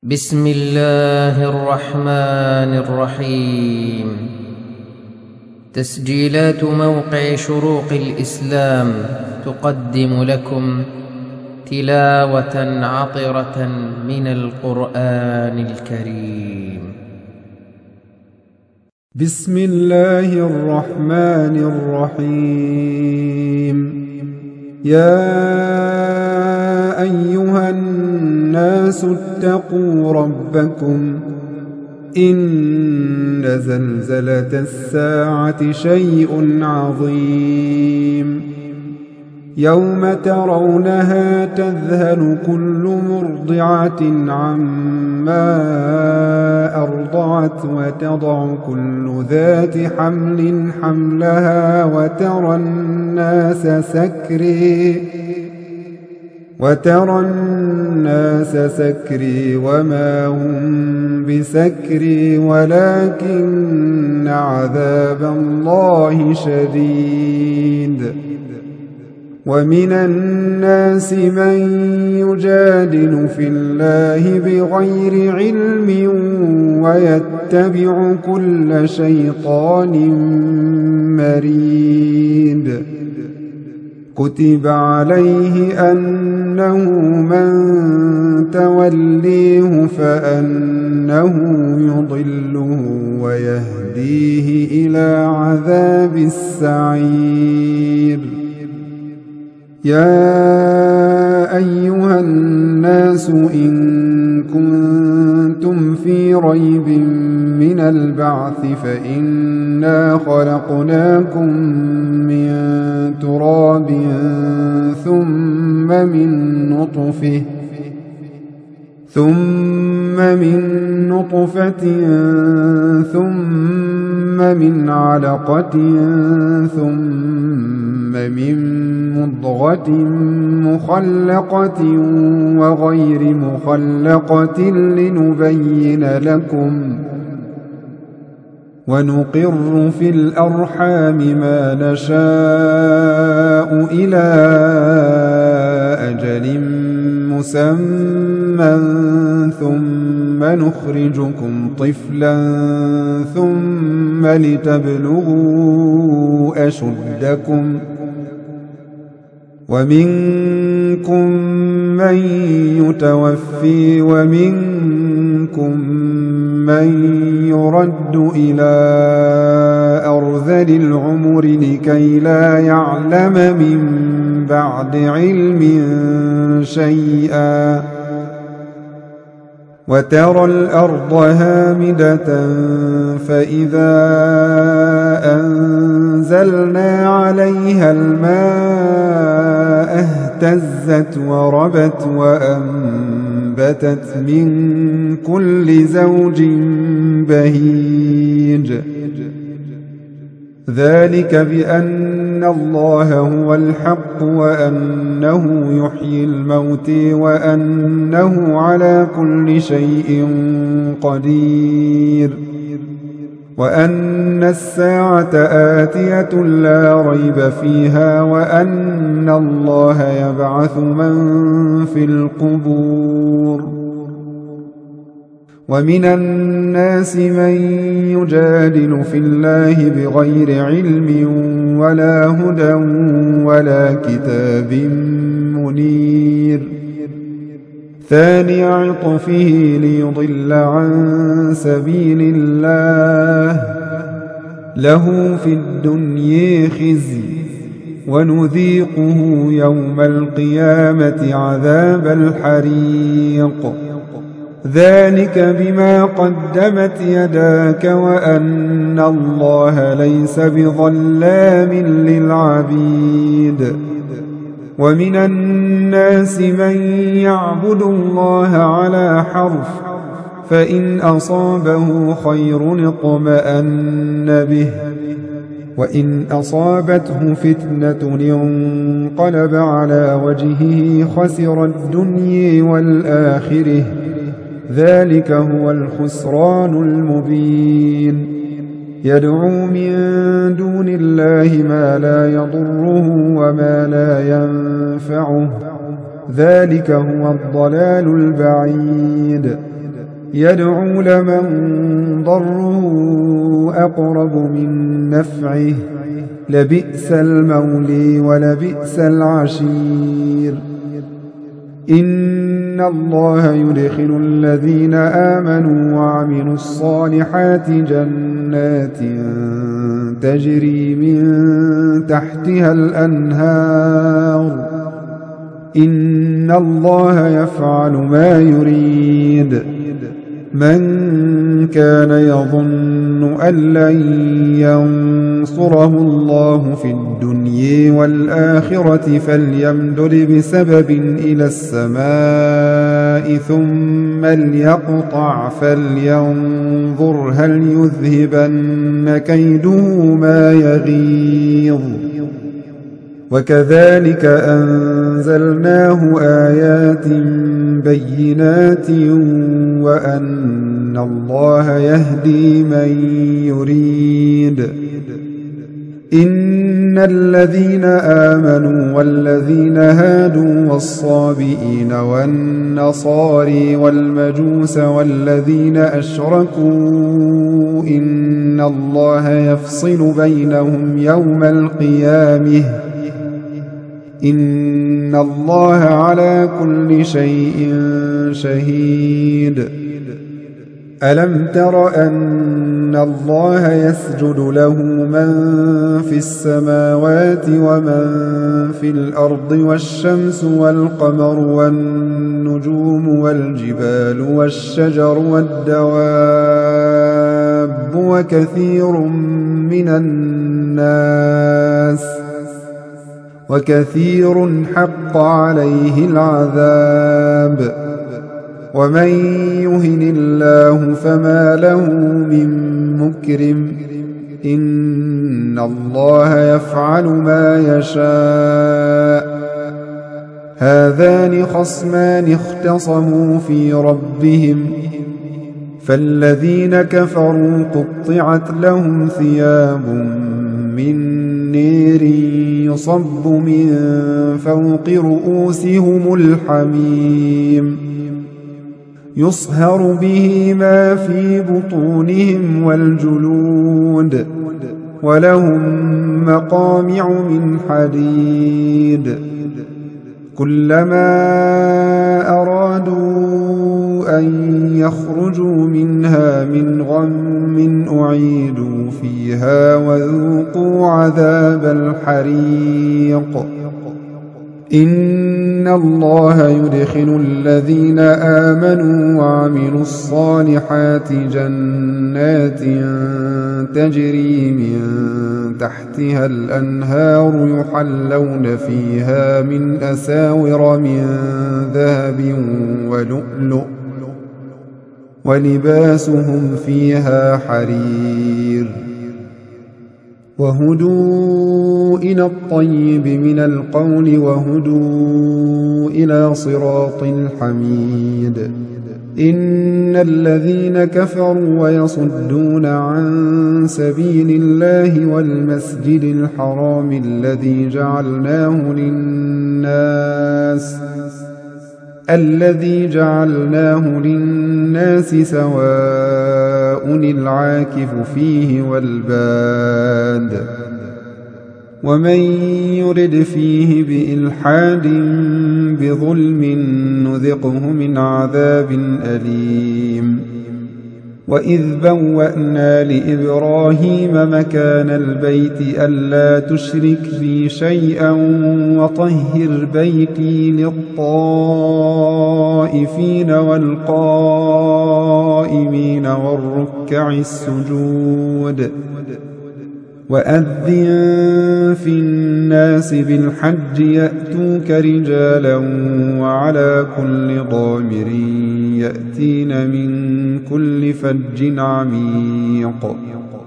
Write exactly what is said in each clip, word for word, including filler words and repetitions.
بسم الله الرحمن الرحيم. تسجيلات موقع شروق الإسلام تقدم لكم تلاوة عطرة من القرآن الكريم. بسم الله الرحمن الرحيم. يا أيها الناس اتقوا ربكم إن زلزلة الساعة شيء عظيم يوم ترونها تذهل كل مرضعة عما أرضعت وتضع كل ذات حمل حملها وترى الناس سكري وترى الناس سكري وما هم بسكري ولكن عذاب الله شديد. ومن الناس من يجادل في الله بغير علم ويتبع كل شيطان مريد. كتب عليه أنه من توليه فأنه يضله ويهديه إلى عذاب السعير. يا أيها الناس إن كنتم في ريب من البعث فإنا خلقناكم من تراب ثم من نطفة ثم من نطفة ثم من علقة ثم من مضغة مخلقة وغير مخلقة لنبين لكم ونقر في الأرحام ما نشاء إلى أجل مسمى ثم نخرجكم طفلا ثم لتبلغوا أشدكم ومنكم من يتوفي ومنكم من يرد إلى أرذل العمر لكي لا يعلم من بعد علم شيئا. وترى الأرض هامدة فإذا أنزلنا عليها الماء اهتزت وربت وأنبتت من كل زوج بهيج. ذلك بأن الله هو الحق وأنه يحيي الموت وأنه على كل شيء قدير وأن الساعة آتية لا ريب فيها وأن الله يبعث من في القبور. ومن الناس من يجادل في الله بغير علم ولا هدى ولا كتاب منير. ثاني عطفه ليضل عن سبيل الله له في الدنيا خزي ونذيقه يوم القيامة عذاب الحريق. ذلك بما قدمت يداك وأن الله ليس بظلام للعبيد. ومن الناس من يعبد الله على حرف فإن أصابه خير اطمأن به وإن أصابته فتنة انقلب على وجهه خسر الدنيا والآخرة. ذلك هو الخسران المبين. يدعو من دون الله ما لا يضره وما لا ينفعه ذلك هو الضلال البعيد. يدعو لمن ضره أقرب من نفعه لبئس المولي ولبئس العشير إن الله يدخل الذين آمنوا وعملوا الصالحات جنات تجري من تحتها الأنهار إن الله يفعل ما يريد من كان يظن أن لن ينصره الله في الدنيا والآخرة فليمدد بسبب إلى السماء ثم ليقطع فلينظر هل يذهبن كيده ما يغيظ وكذلك أنزلناه آيات بينات وأن الله يهدي من يريد إن الذين آمنوا والذين هادوا والصابئين والنصاري والمجوس والذين أشركوا إن الله يفصل بينهم يوم القيامة إن الله على كل شيء شهيد ألم تر أن الله يسجد له من في السماوات ومن في الأرض والشمس والقمر والنجوم والجبال والشجر والدواب وكثير من الناس وكثير حق عليه العذاب ومن يهن الله فما له من مكرم إن الله يفعل ما يشاء هذان خصمان اختصموا في ربهم فالذين كفروا قطعت لهم ثياب من نير يصب من فوق رؤوسهم الحميم يصهر به ما في بطونهم والجلود ولهم مقامع من حديد كلما أرادوا أن يخرجوا منها من غم أعيدوا فيها وذوقوا عذاب الحريق إن الله يدخل الذين آمنوا وعملوا الصالحات جنات تجري من تحتها الأنهار يحلون فيها من أساور من ذهب ولؤلؤ ولباسهم فيها حرير وهدوا إلى الطيب من القول وهدوا إلى صراط الحميد إن الذين كفروا ويصدون عن سبيل الله والمسجد الحرام الذي جعلناه للناس الذي جعلناه للناس سواء العاكف فيه والباد ومن يرد فيه بإلحاد بظلم نذقه من عذاب أليم وإذ بوأنا لإبراهيم مكان البيت ألا تشرك بي شيئا وطهر بيتي للطائفين والقائمين والركع السجود وأذن في الناس بالحج يأتوك رجالا وعلى كل ضامر يأتين من كل فج عميق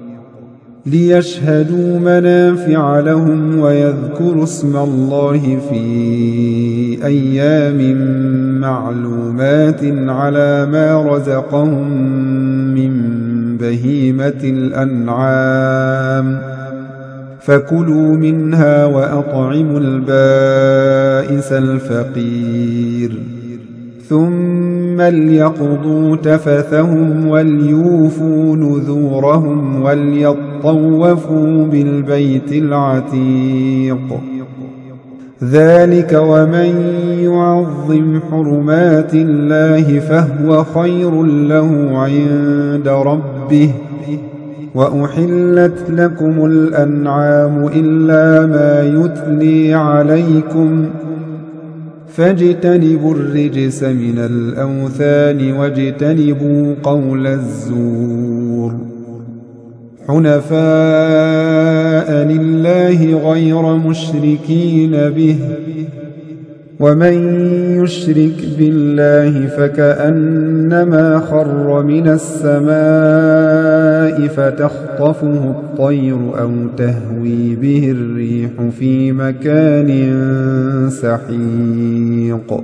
ليشهدوا منافع لهم ويذكروا اسم الله في أيام معلومات على ما رزقهم من بهيمة الأنعام فكلوا منها وأطعموا البائس الفقير ثم ثم ليقضوا تفثهم وليوفوا نذورهم وليطوفوا بالبيت العتيق. ذلك ومن يعظم حرمات الله فهو خير له عند ربه. وأحلت لكم الأنعام إلا ما يتلي عليكم فاجتنبوا الرجس من الأوثان واجتنبوا قول الزور. حنفاء لله غير مشركين به ومن يشرك بالله فكأنما خر من السماء فتخطفه الطير أو تهوي به الريح في مكان سحيق.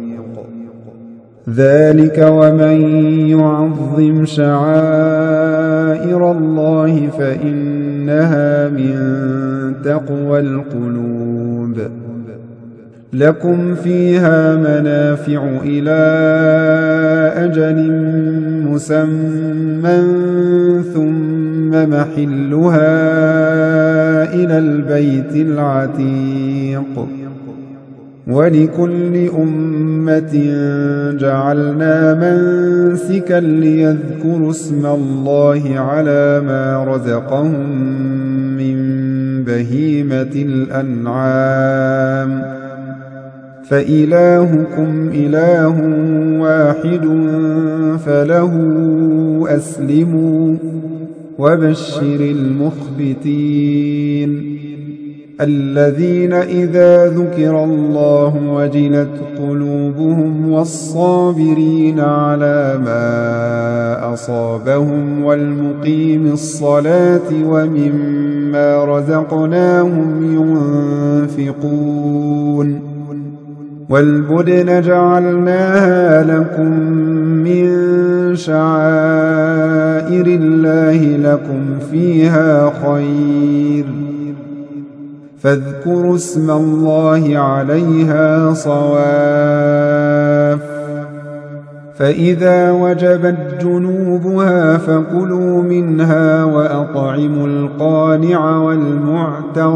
ذلك ومن يعظم شعائر الله فإنها من تقوى القلوب. لكم فيها منافع إلى أجل مسمى ثم محلها إلى البيت العتيق. ولكل أمة جعلنا منسكا ليذكروا اسم الله على ما رزقهم من بهيمة الأنعام فإلهكم إله واحد فله أسلموا وبشر المخبتين الذين إذا ذكر الله وجلت قلوبهم والصابرين على ما أصابهم والمقيم الصلاة ومما رزقناهم ينفقون. والبدن جعلناها لكم من شعائر الله لكم فيها خير فاذكروا اسم الله عليها صواف. فإذا وجبت جنوبها فكلوا منها وأطعموا القانع والمعتر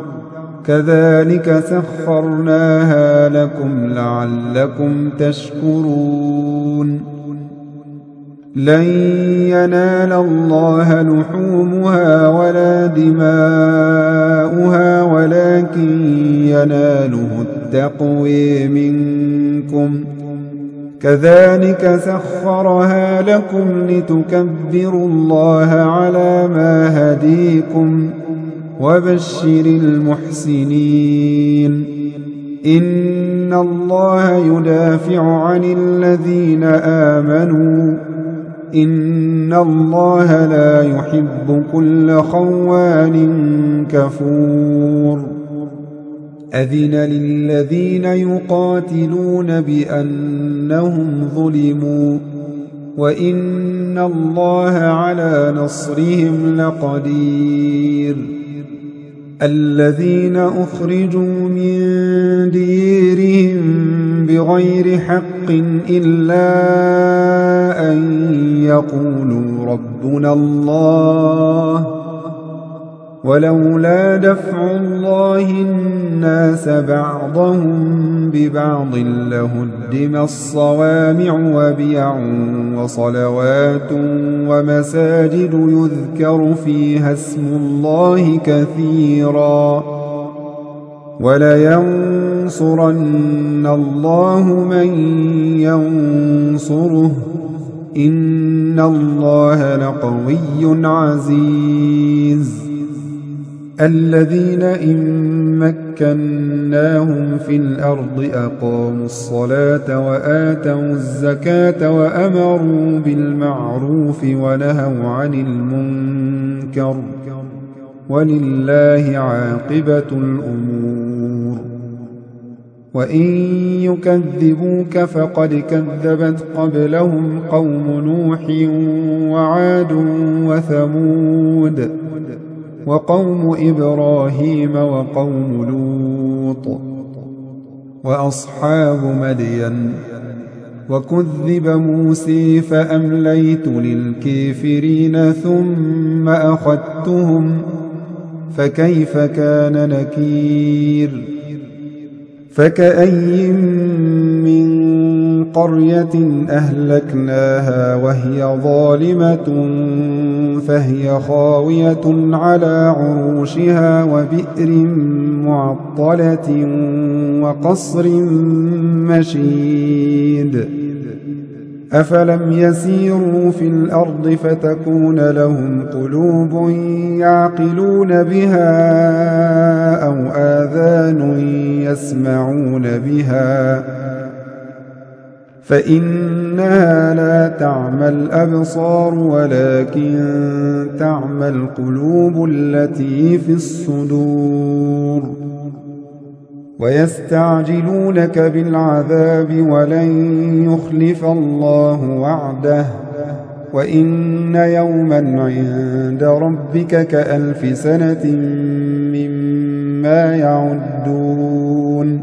كذلك سخرناها لكم لعلكم تشكرون. لن ينال الله لحومها ولا دماؤها ولكن يناله التقوى منكم كذلك سخرها لكم لتكبروا الله على ما هديكم وبشر المحسنين. إن الله يدافع عن الذين آمنوا إن الله لا يحب كل خوان كفور. أذن للذين يقاتلون بأنهم ظلموا وإن الله على نصرهم لقدير. الذين أخرجوا من ديرهم بغير حق إلا أن يقولوا ربنا الله ولولا دفع الله الناس بعضهم ببعض لهدم الصوامع وبيع وصلوات ومساجد يذكر فيها اسم الله كثيرا ولينصرن الله من ينصره إن الله لقوي عزيز. الذين إن مكناهم في الأرض أقاموا الصلاة وآتوا الزكاة وأمروا بالمعروف ونهوا عن المنكر ولله عاقبة الأمور. وإن يكذبوك فقد كذبت قبلهم قوم نوح وعاد وثمود وقوم إبراهيم وقوم لوط وأصحاب مدين وكذب موسى فأمليت للكافرين ثم أخذتهم فكيف كان نكير فكأي من قرية أهلكناها وهي ظالمة فهي خاوية على عروشها وبئر معطلة وقصر مشيد أفلم يسيروا في الأرض فتكون لهم قلوب يعقلون بها أو آذان يسمعون بها فإنها لا تعمى الأبصار ولكن تعمى القلوب التي في الصدور ويستعجلونك بالعذاب ولن يخلف الله وعده وإن يوما عند ربك كألف سنة مما يعدون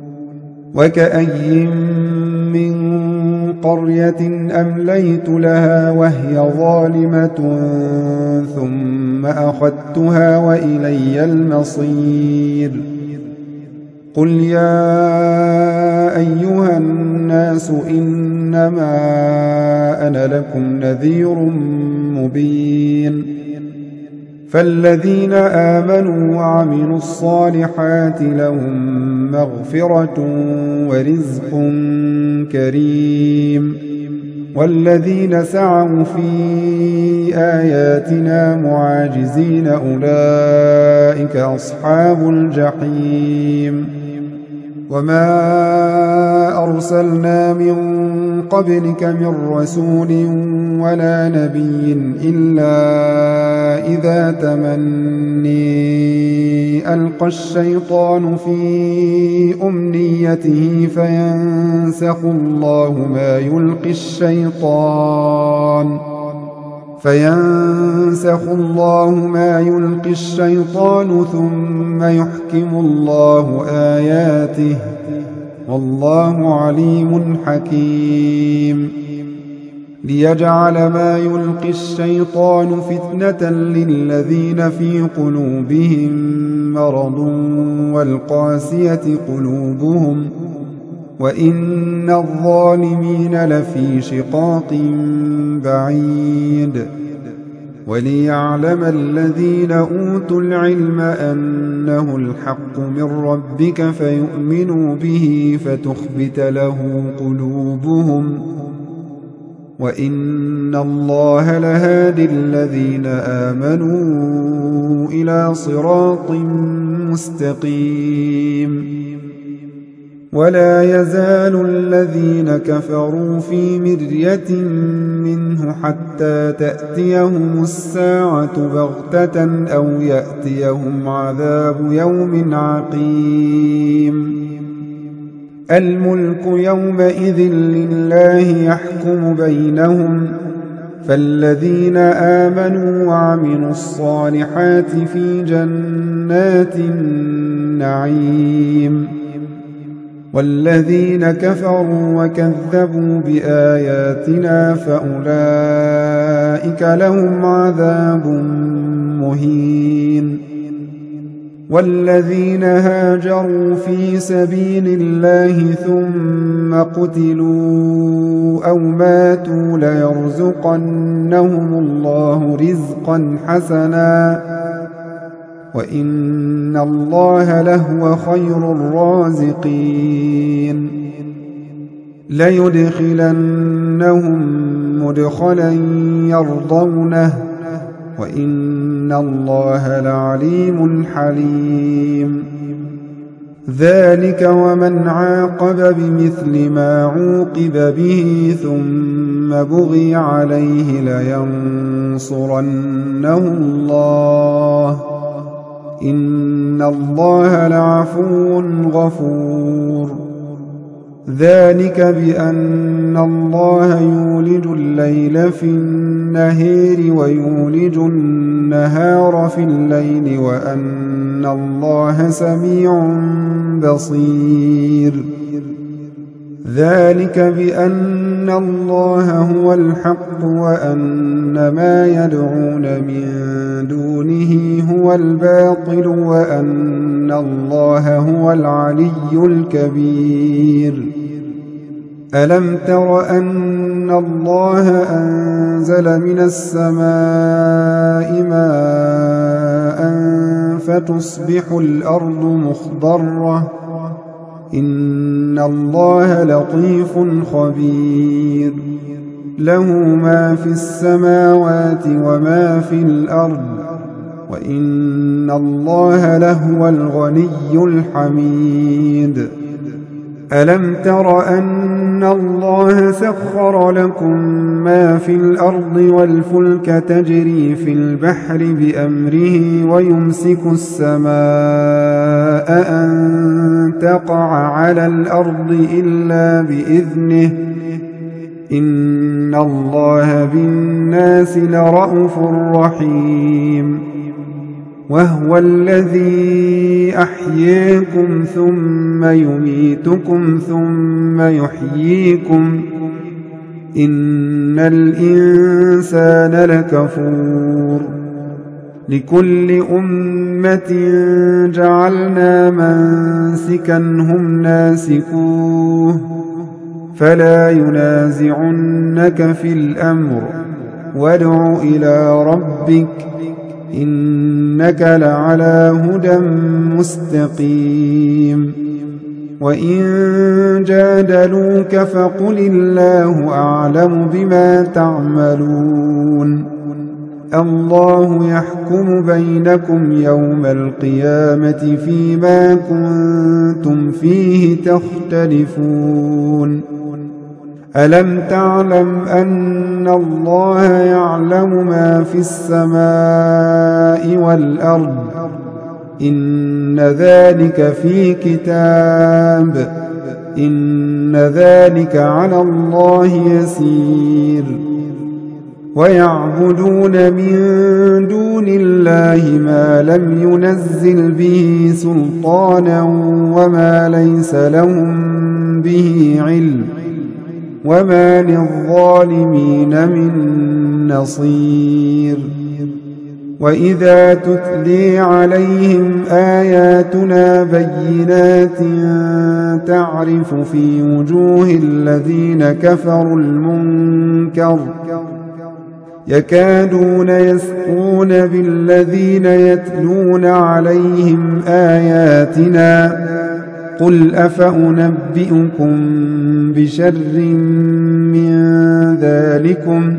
وكأي من قرية أمليت لها وهي ظالمة ثم أخذتها وإلي المصير قل يا أيها الناس إنما أنا لكم نذير مبين فالذين آمنوا وعملوا الصالحات لهم مغفرة ورزق كريم والذين سعوا في آياتنا معاجزين أولئك أصحاب الجحيم وما أرسلنا من قبلك من رسول ولا نبي إلا إذا تمني ألقى الشيطان في أمنيته فينسخ الله ما يلقي الشيطان فينسخ الله ما يلقي الشيطان ثم يحكم الله آياته والله عليم حكيم ليجعل ما يلقي الشيطان فتنة للذين في قلوبهم مرض والقاسية قلوبهم وإن الظالمين لفي شقاق بعيد وليعلم الذين أوتوا العلم أنه الحق من ربك فيؤمنوا به فتخبت له قلوبهم وإن الله لهادي الذين آمنوا إلى صراط مستقيم ولا يزال الذين كفروا في مرية منه حتى تأتيهم الساعة بغتة أو يأتيهم عذاب يوم عقيم الملك يومئذ لله يحكم بينهم فالذين آمنوا وعملوا الصالحات في جنات النعيم والذين كفروا وكذبوا بآياتنا فأولئك لهم عذاب مهين والذين هاجروا في سبيل الله ثم قتلوا أو ماتوا ليرزقنهم الله رزقا حسنا وإن الله لهو خير الرازقين ليدخلنهم مدخلا يرضونه وإن الله لعليم حليم ذلك ومن عاقب بمثل ما عوقب به ثم بغي عليه لينصرنه الله إن الله لعفو غفور ذلك بأن الله يولج الليل في النهار ويولج النهار في الليل وأن الله سميع بصير ذلك بأن الله هو الحق وأن ما يدعون من دونه هو الباطل وأن الله هو العلي الكبير. ألم تر أن الله أنزل من السماء ماء فتصبح الأرض مخضرة إن الله لطيف خبير له ما في السماوات وما في الأرض وإن الله لهو الغني الحميد. ألم تر أن الله سخر لكم ما في الأرض والفلك تجري في البحر بأمره ويمسك السماء أن تقع على الأرض إلا بإذنه إن الله بالناس لرءوف رحيم. وهو الذي أحياكم ثم يميتكم ثم يحييكم إن الإنسان لكفور. لكل أمة جعلنا منسكا هم ناسكوه فلا ينازعنك في الأمر وادع إلى ربك إنك لعلى هدى مستقيم. وإن جادلوك فقل الله أعلم بما تعملون الله يحكم بينكم يوم القيامة فيما كنتم فيه تختلفون. ألم تعلم أن الله يعلم ما في السماء والأرض إن ذلك في كتاب إن ذلك على الله يسير. ويعبدون من دون الله ما لم ينزل به سلطانا وما ليس لهم به علم وما للظالمين من نصير. وإذا تتلي عليهم آياتنا بينات تعرف في وجوه الذين كفروا المنكر يكادون يسقون بالذين يتلون عليهم آياتنا قل أفأنبئكم بشر من ذلكم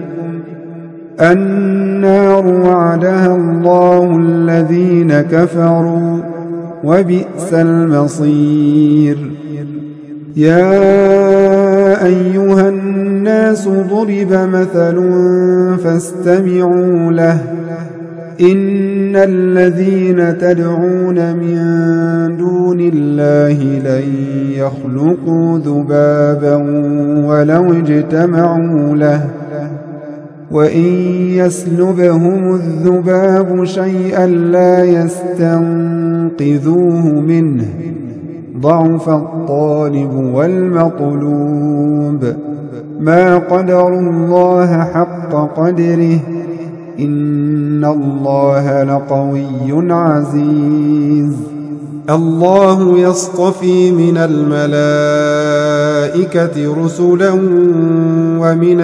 النار وعدها الله الذين كفروا وبئس المصير. يا أيها الناس ضرب مثل فاستمعوا له إن الذين تدعون من دون الله لن يخلقوا ذبابا ولو اجتمعوا له وإن يسلبهم الذباب شيئا لا يستنقذوه منه ضعف الطالب والمطلوب ما قدروا الله حق قدره إن الله لقوي عزيز. الله يصطفي من الملائكة رسلا ومن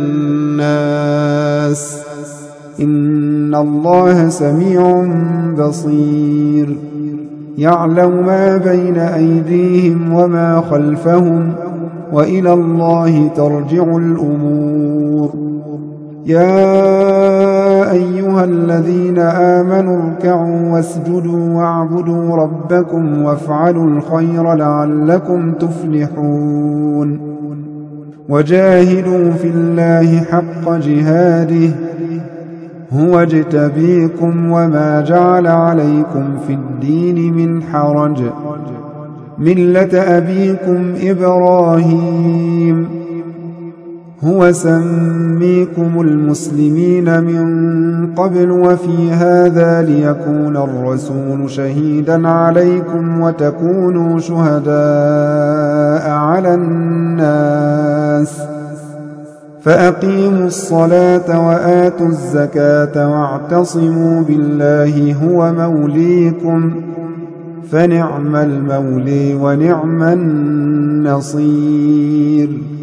الناس إن الله سميع بصير. يعلم ما بين أيديهم وما خلفهم وإلى الله ترجع الأمور. يا أيها الذين آمنوا اركعوا واسجدوا واعبدوا ربكم وافعلوا الخير لعلكم تفلحون. وجاهدوا في الله حق جهاده هو اجتبيكم وما جعل عليكم في الدين من حرج ملة أبيكم إبراهيم هو سميكم المسلمين من قبل وفي هذا ليكون الرسول شهيدا عليكم وتكونوا شهداء على الناس فأقيموا الصلاة وآتوا الزكاة واعتصموا بالله هو موليكم فنعم المولي ونعم النصير.